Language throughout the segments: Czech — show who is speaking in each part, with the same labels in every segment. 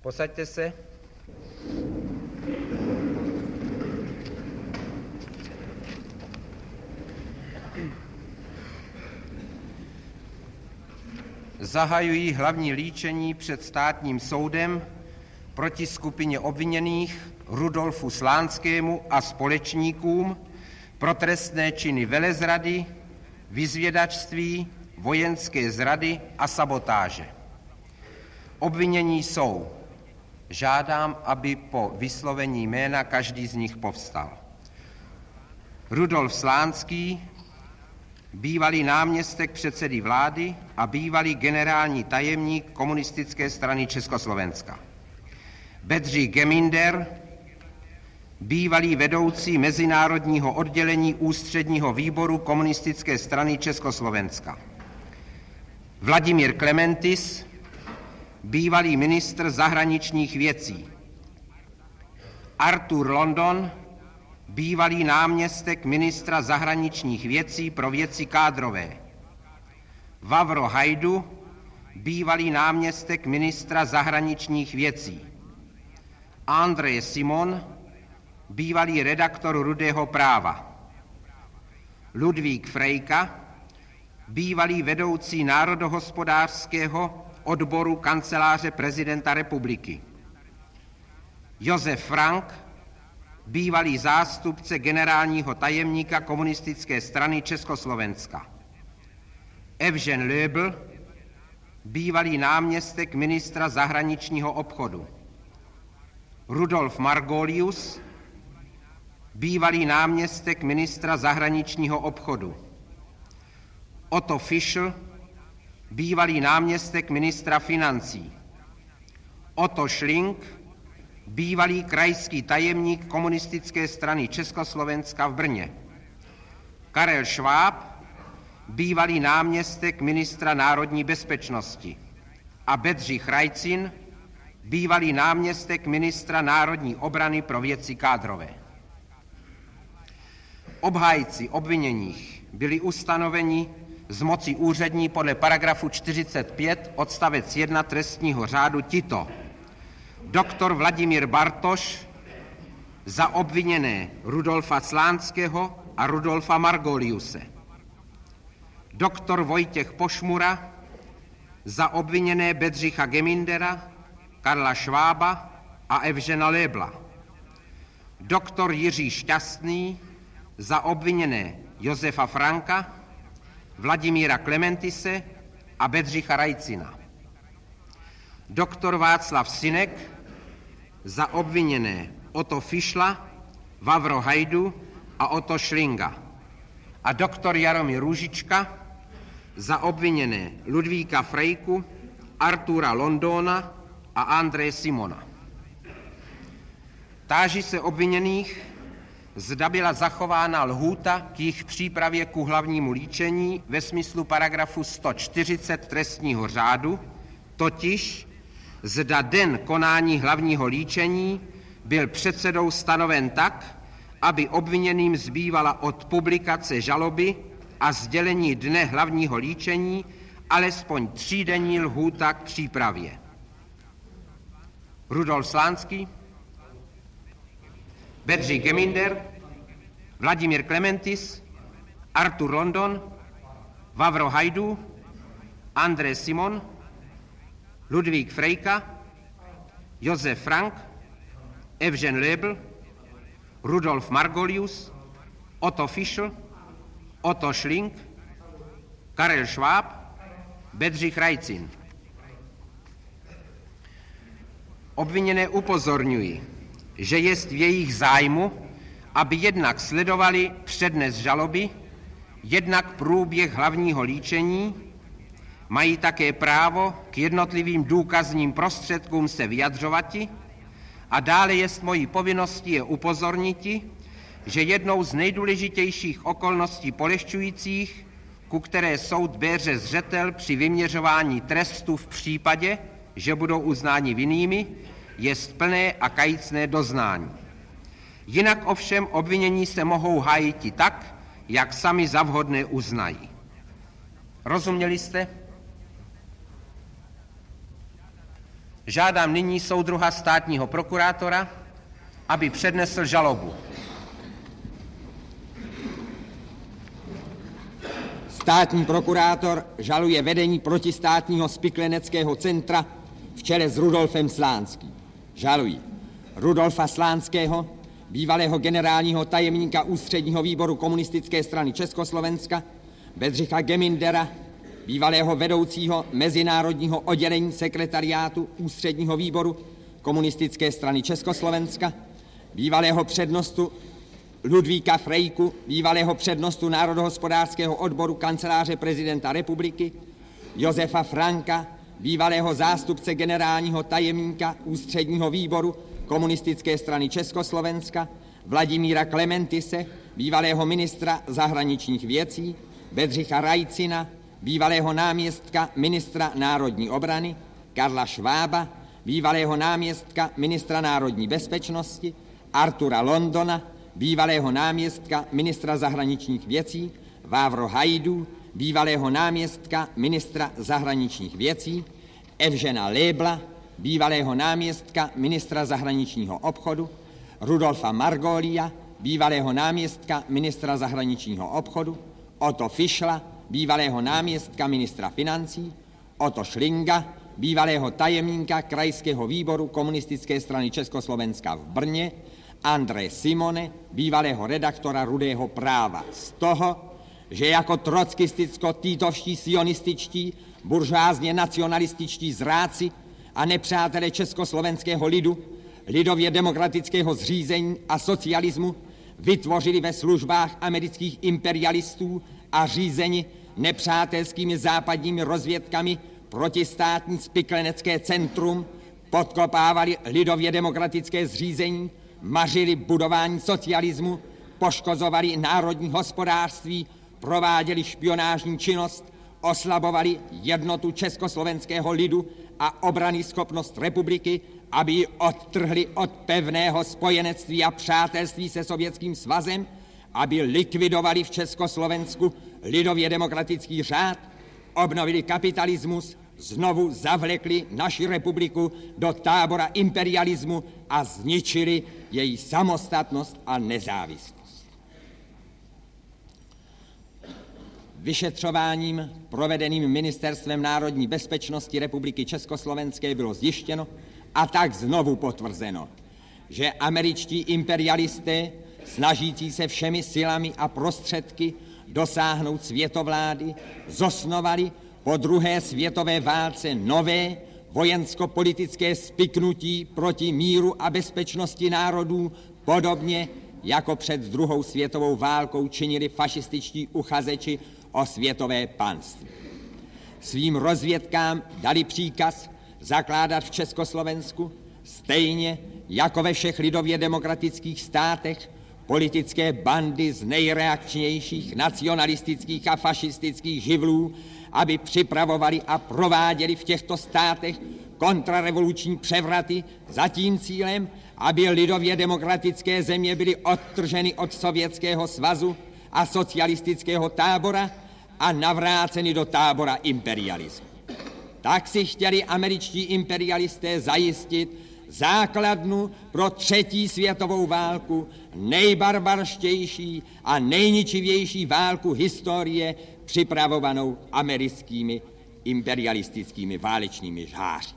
Speaker 1: Posaďte se. Zahajuji hlavní líčení před státním soudem proti skupině obviněných Rudolfu Slánskému a společníkům pro trestné činy velezrady, vyzvědačství, vojenské zrady a sabotáže. Obvinění jsou: žádám, aby po vyslovení jména každý z nich povstal. Rudolf Slánský, bývalý náměstek předsedy vlády a bývalý generální tajemník Komunistické strany Československa. Bedřich Geminder, bývalý vedoucí mezinárodního oddělení Ústředního výboru Komunistické strany Československa. Vladimír Klementis, bývalý ministr zahraničních věcí. Arthur London, bývalý náměstek ministra zahraničních věcí pro věci kádrové. Vavro Hajdu, bývalý náměstek ministra zahraničních věcí. Andrej Simon, bývalý redaktor Rudého práva. Ludvík Frejka, bývalý vedoucí národohospodářského odboru kanceláře prezidenta republiky. Josef Frank, bývalý zástupce generálního tajemníka Komunistické strany Československa. Evžen Löbl, bývalý náměstek ministra zahraničního obchodu. Rudolf Margolius, bývalý náměstek ministra zahraničního obchodu. Otto Fischl, bývalý náměstek ministra financí. Otto Schlink, bývalý krajský tajemník Komunistické strany Československa v Brně. Karel Schwab, bývalý náměstek ministra národní bezpečnosti. A Bedřich Rajcin, bývalý náměstek ministra národní obrany pro věci kádrové. Obhájci obviněných byli ustanoveni z moci úřední podle paragrafu 45 odstavec 1 trestního řádu tito: doktor Vladimír Bartoš za obviněné Rudolfa Slánského a Rudolfa Margoliuse. Doktor Vojtěch Pošmura za obviněné Bedřicha Gemindera, Karla Švába a Evžena Lébla. Doktor Jiří Šťastný za obviněné Josefa Franka, Vladimíra Klementise a Bedřicha Rajcina. Doktor Václav Synek za obviněné Otto Fischla, Vavro Hajdu a Otto Schlinga. A doktor Jaromír Růžička za obviněné Ludvíka Frejku, Artura Londona a Andreje Simona. Táži se obviněných, zda byla zachována lhůta k jejich přípravě ku hlavnímu líčení ve smyslu paragrafu 140 trestního řádu, totiž zda den konání hlavního líčení byl předsedou stanoven tak, aby obviněným zbývala od publikace žaloby a sdělení dne hlavního líčení alespoň 3denní lhůta k přípravě. Rudolf Slánský, Bedřich Geminder, Vladimír Klementis, Artur London, Vavro Hajdu, Andrej Simon, Ludvík Frejka, Josef Frank, Evžen Löbl, Rudolf Margolius, Otto Fischl, Otto Schlink, Karel Schwab, Bedřich Rajcin. Obviněné upozorňují, že jest v jejich zájmu, aby jednak sledovali přednes žaloby, jednak průběh hlavního líčení, mají také právo k jednotlivým důkazním prostředkům se vyjadřovati a dále jest mojí povinností je upozorniti, že jednou z nejdůležitějších okolností polehčujících, ku které soud bere zřetel při vyměřování trestu v případě, že budou uznáni vinnými, jest plné a kajícné doznání. Jinak ovšem obvinění se mohou hájiti tak, jak sami za vhodné uznají. Rozuměli jste? Žádám nyní soudruha státního prokurátora, aby přednesl žalobu.
Speaker 2: Státní prokurátor žaluje vedení protistátního spikleneckého centra v čele s Rudolfem Slánským. Žalují Rudolfa Slánského, bývalého generálního tajemníka Ústředního výboru Komunistické strany Československa, Bedřicha Gemindera, bývalého vedoucího mezinárodního oddělení sekretariátu Ústředního výboru Komunistické strany Československa, bývalého přednostu Ludvíka Frejku, bývalého přednostu národohospodářského odboru Kanceláře prezidenta republiky, Josefa Franka, bývalého zástupce generálního tajemníka Ústředního výboru Komunistické strany Československa, Vladimíra Klementise, bývalého ministra zahraničních věcí, Bedřicha Rajcina, bývalého náměstka ministra národní obrany, Karla Švába, bývalého náměstka ministra národní bezpečnosti, Artura Londona, bývalého náměstka ministra zahraničních věcí, Vávro Hajdu, bývalého náměstka ministra zahraničních věcí, Evžena Lébla, bývalého náměstka ministra zahraničního obchodu, Rudolfa Margolia, bývalého náměstka ministra zahraničního obchodu, Otto Fischla, bývalého náměstka ministra financí, Otto Schlinga, bývalého tajemníka krajského výboru Komunistické strany Československa v Brně, André Simone, bývalého redaktora Rudého práva, z toho, že jako trockisticko-týtovští sionističtí, buržoázně nacionalističtí zráci a nepřátelé československého lidu, lidově demokratického zřízení a socialismu vytvořili ve službách amerických imperialistů a řízeni nepřátelskými západními rozvědkami protistátní spiklenecké centrum, podkopávali lidově demokratické zřízení, mařili budování socialismu, poškozovali národní hospodářství, prováděli špionážní činnost, oslabovali jednotu československého lidu a obrany schopnost republiky, aby ji odtrhli od pevného spojenectví a přátelství se Sovětským svazem, aby likvidovali v Československu lidově demokratický řád, obnovili kapitalismus, znovu zavlekli naši republiku do tábora imperialismu a zničili její samostatnost a nezávislost. Vyšetřováním provedeným Ministerstvem národní bezpečnosti Republiky Československé bylo zjištěno a tak znovu potvrzeno, že američtí imperialisté, snažící se všemi silami a prostředky dosáhnout světovlády, zosnovali po druhé světové válce nové vojensko-politické spiknutí proti míru a bezpečnosti národů, podobně jako před druhou světovou válkou činili fašističtí uchazeči o světové panství. Svým rozvědkám dali příkaz zakládat v Československu, stejně jako ve všech lidově demokratických státech, politické bandy z nejreakčnějších nacionalistických a fašistických živlů, aby připravovali a prováděli v těchto státech kontrarevoluční převraty za tím cílem, aby lidově demokratické země byly odtrženy od Sovětského svazu a socialistického tábora a navráceny do tábora imperialismu. Tak si chtěli američtí imperialisté zajistit základnu pro třetí světovou válku, nejbarbarštější a nejničivější válku historie, připravovanou americkými imperialistickými válečnými žháři.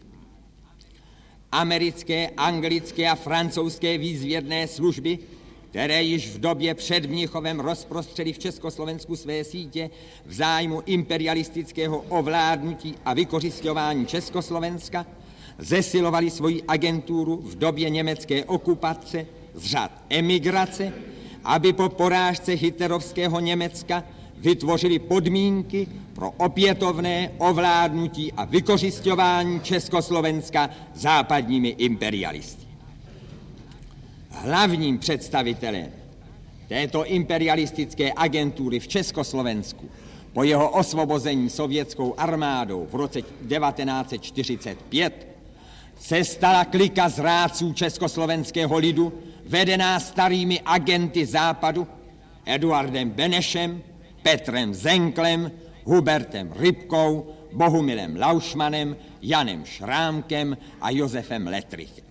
Speaker 2: Americké, anglické a francouzské výzvědné služby, které již v době před Mnichovem rozprostřely v Československu své sítě v zájmu imperialistického ovládnutí a vykořisťování Československa, zesilovali svoji agenturu v době německé okupace z řad emigrace, aby po porážce hitlerovského Německa vytvořili podmínky pro opětovné ovládnutí a vykořisťování Československa západními imperialisty. Hlavním představitelem této imperialistické agentury v Československu po jeho osvobození sovětskou armádou v roce 1945 se stala klika zrádců československého lidu, vedená starými agenty západu, Eduardem Benešem, Petrem Zenklem, Hubertem Rybkou, Bohumilem Laušmanem, Janem Šrámkem a Josefem Letrichem.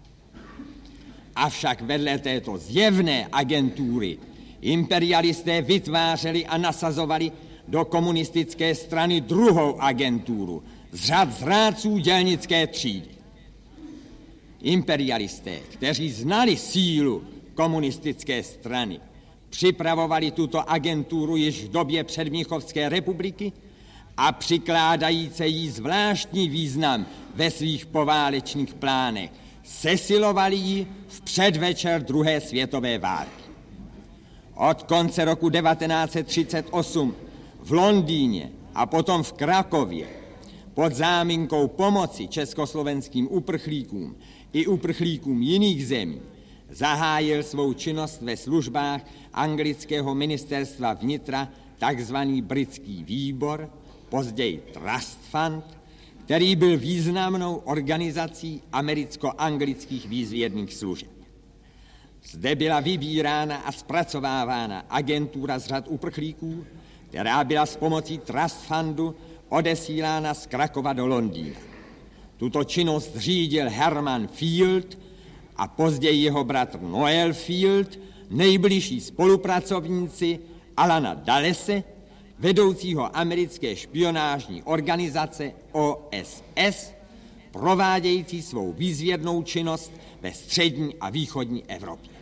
Speaker 2: Avšak vedle této zjevné agentury imperialisté vytvářeli a nasazovali do komunistické strany druhou agenturu z řad zrádců dělnické třídy. Imperialisté, kteří znali sílu komunistické strany, připravovali tuto agenturu již v době předmnichovské republiky a přikládající jí zvláštní význam ve svých poválečných plánech, sesilovali ji v předvečer druhé světové války. Od konce roku 1938 v Londýně a potom v Krakově pod záminkou pomoci československým uprchlíkům i uprchlíkům jiných zemí zahájil svou činnost ve službách anglického ministerstva vnitra takzvaný britský výbor, později Trust Fund, který byl významnou organizací americko-anglických výzvědných služeb. Zde byla vybírána a zpracovávána agentura z řad uprchlíků, která byla s pomocí Trust Fundu odesílána z Krakova do Londýna. Tuto činnost řídil Herman Field a později jeho bratr Noel Field, nejbližší spolupracovníci Alana Dullese, vedoucího americké špionážní organizace OSS, provádějící svou výzvědnou činnost ve střední a východní Evropě.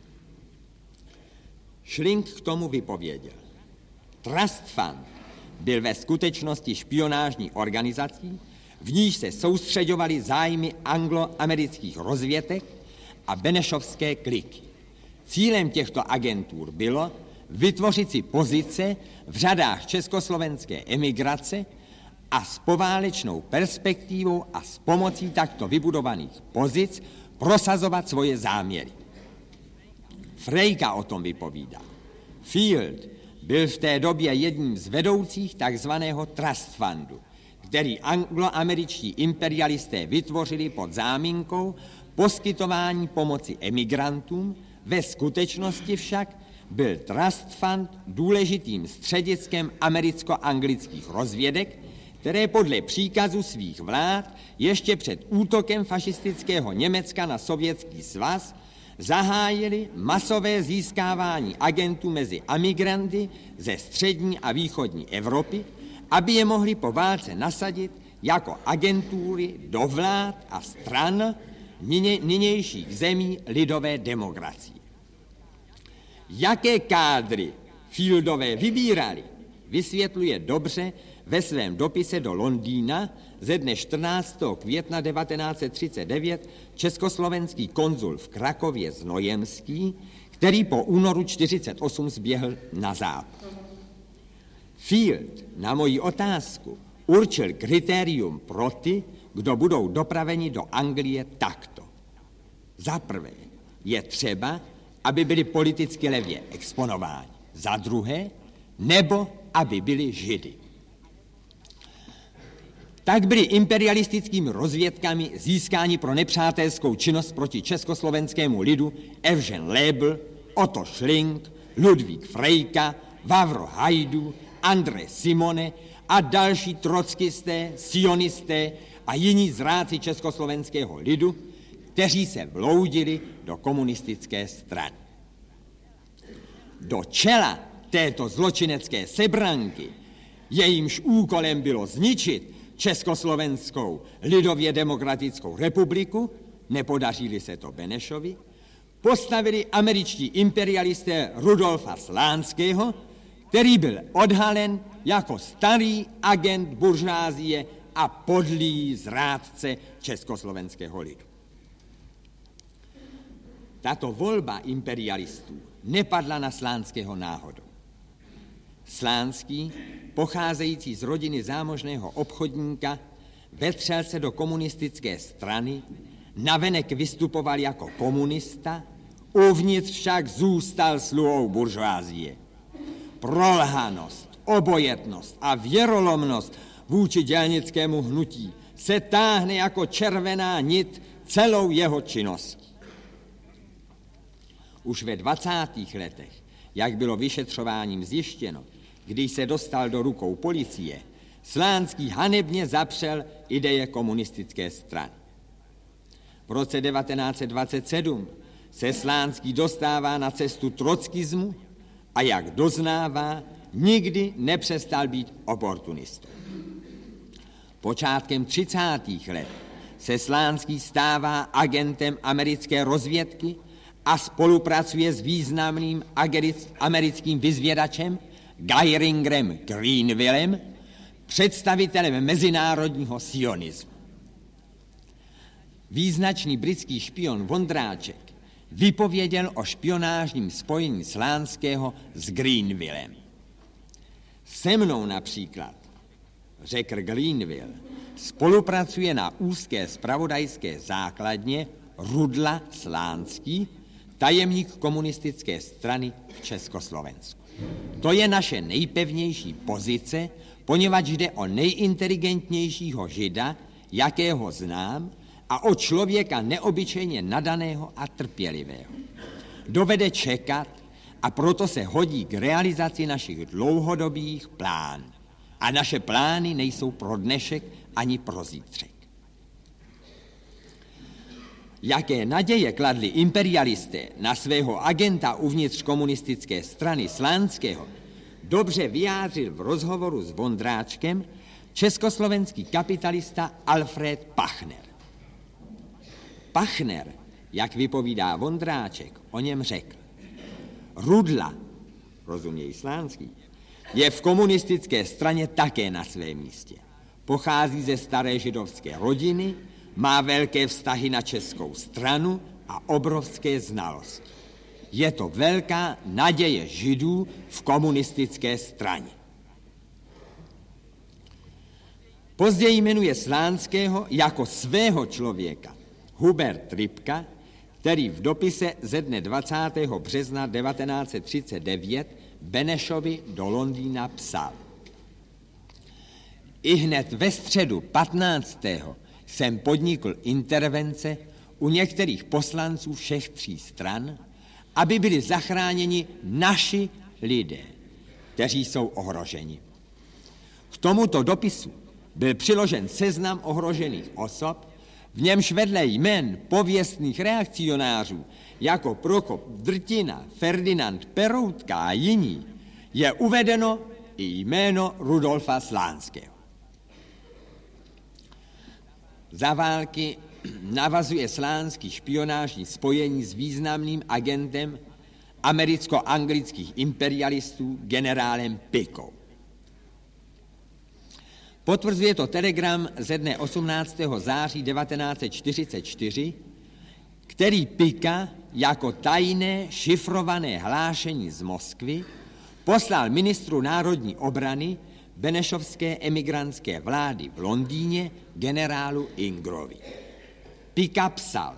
Speaker 2: Schling k tomu vypověděl. Trust Fund byl ve skutečnosti špionážní organizací, v níž se soustřeďovaly zájmy angloamerických rozvědek a benešovské kliky. Cílem těchto agentur bylo vytvořit si pozice v řadách československé emigrace a s poválečnou perspektivou a s pomocí takto vybudovaných pozic prosazovat svoje záměry. Frejka o tom vypovídá. Field byl v té době jedním z vedoucích takzvaného Trust Fundu, který angloameričtí imperialisté vytvořili pod záminkou poskytování pomoci emigrantům. Ve skutečnosti však byl Trust Fund důležitým střediskem americko-anglických rozvědek, které podle příkazu svých vlád ještě před útokem fašistického Německa na Sovětský svaz zahájili masové získávání agentů mezi emigranty ze střední a východní Evropy, aby je mohli po válce nasadit jako agentury do vlád a stran nynějších zemí lidové demokracie. Jaké kádry Fieldové vybírali, vysvětluje dobře ve svém dopise do Londýna ze dne 14. května 1939 československý konzul v Krakově Znojemský, který po únoru 1948 zběhl na západ. Field na moji otázku určil kritérium pro ty, kdo budou dopraveni do Anglie takto. Za prvé je třeba, aby byli politicky levě exponováni. Za druhé, nebo aby byli Židy. Tak byli imperialistickými rozvědkami získáni pro nepřátelskou činnost proti československému lidu Evžen Lebl, Otto Schling, Ludvík Frejka, Vavro Hajdu, Andrej Simone a další trockisté, sionisté a jiní zrádci československého lidu, kteří se vloudili do komunistické strany. Do čela této zločinecké sebranky, jejímž úkolem bylo zničit Československou lidově demokratickou republiku, nepodařili se to Benešovi, postavili američtí imperialisté Rudolfa Slánského, který byl odhalen jako starý agent buržázie a podlý zrádce československého lidu. Tato volba imperialistů nepadla na Slánského náhodou. Slánský, pocházející z rodiny zámožného obchodníka, vetřel se do komunistické strany, navenek vystupoval jako komunista, uvnitř však zůstal sluhou buržoázie. Prolhanost, obojetnost a věrolomnost vůči dělnickému hnutí se táhne jako červená nit celou jeho činností. Už ve 20. letech, jak bylo vyšetřováním zjištěno, když se dostal do rukou policie, Slánský hanebně zapřel ideje komunistické strany. V roce 1927 se Slánský dostává na cestu trockismu a jak doznává, nikdy nepřestal být oportunistou. Počátkem 30. let se Slánský stává agentem americké rozvědky a spolupracuje s významným americkým vyzvědačem Geiringerem Greenvillem, představitelem mezinárodního sionismu. Význačný britský špion Vondráček vypověděl o špionážním spojení Slánského s Greenvillem. Se mnou například, řekl Greenville, spolupracuje na úzké zpravodajské základně Rudla Slánský, tajemník komunistické strany v Československu. To je naše nejpevnější pozice, poněvadž jde o nejinteligentnějšího Žida, jakého znám, a o člověka neobyčejně nadaného a trpělivého. Dovede čekat a proto se hodí k realizaci našich dlouhodobých plánů. A naše plány nejsou pro dnešek ani pro zítřek. Jaké naděje kladli imperialisté na svého agenta uvnitř komunistické strany Slánského, dobře vyjádřil v rozhovoru s Vondráčkem československý kapitalista Alfred Pachner. Pachner, jak vypovídá Vondráček, o něm řekl: Rudla, rozuměj Slánský, je v komunistické straně také na svém místě. Pochází ze staré židovské rodiny, má velké vztahy na českou stranu a obrovské znalosti. Je to velká naděje Židů v komunistické straně. Později jmenuje Slánského jako svého člověka Hubert Ripka, který v dopise ze dne 20. března 1939 Benešovi do Londýna psal: Ihned ve středu 15. jsem podnikl intervence u některých poslanců všech 3 stran, aby byli zachráněni naši lidé, kteří jsou ohroženi. K tomuto dopisu byl přiložen seznam ohrožených osob, v němž vedle jmen pověstných reakcionářů jako Prokop Drtina, Ferdinand Peroutka a jiní je uvedeno i jméno Rudolfa Slánského. Za války navazuje Slánský špionážní spojení s významným agentem americko-anglických imperialistů generálem Pickou. Potvrzuje to telegram ze dne 18. září 1944, který Picka jako tajné šifrované hlášení z Moskvy poslal ministru národní obrany benešovské emigrantské vlády v Londýně generálu Ingrovi. Picka psal: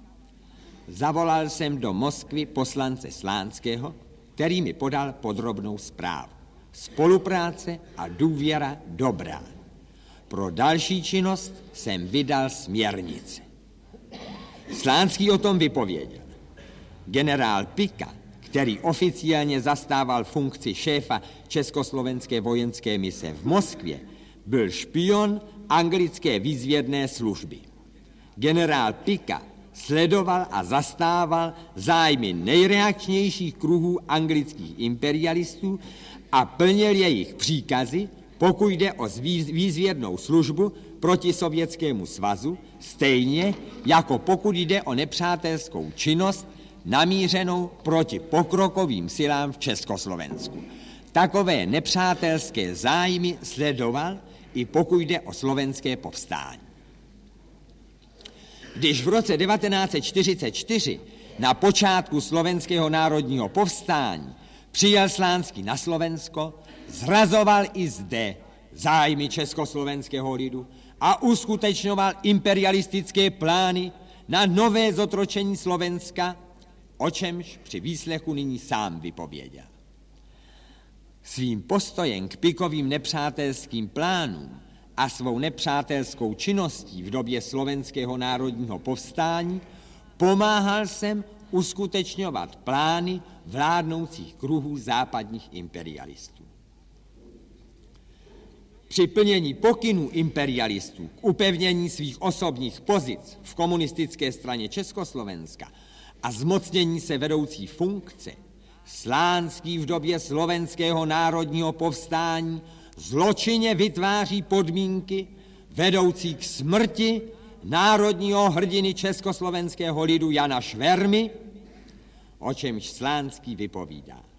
Speaker 2: Zavolal jsem do Moskvy poslance Slánského, který mi podal podrobnou zprávu. Spolupráce a důvěra dobrá. Pro další činnost jsem vydal směrnice. Slánský o tom vypověděl. Generál Picka, který oficiálně zastával funkci šéfa československé vojenské mise v Moskvě, byl špion anglické výzvědné služby. Generál Picka sledoval a zastával zájmy nejreakčnějších kruhů anglických imperialistů a plnil jejich příkazy, pokud jde o výzvědnou službu proti Sovětskému svazu, stejně jako pokud jde o nepřátelskou činnost namířenou proti pokrokovým silám v Československu. Takové nepřátelské zájmy sledoval i pokud jde o slovenské povstání. Když v roce 1944 na počátku slovenského národního povstání přijel Slánský na Slovensko, zrazoval i zde zájmy československého lidu a uskutečňoval imperialistické plány na nové zotročení Slovenska, o čemž při výslechu nyní sám vypověděl. Svým postojem k Pickovým nepřátelským plánům a svou nepřátelskou činností v době slovenského národního povstání pomáhal jsem uskutečňovat plány vládnoucích kruhů západních imperialistů. při plnění pokynů imperialistů k upevnění svých osobních pozic v komunistické straně Československa a zmocnění se vedoucí funkce, Slánský v době slovenského národního povstání zločinně vytváří podmínky vedoucí k smrti národního hrdiny československého lidu Jana Švermy, o čemž Slánský vypovídá.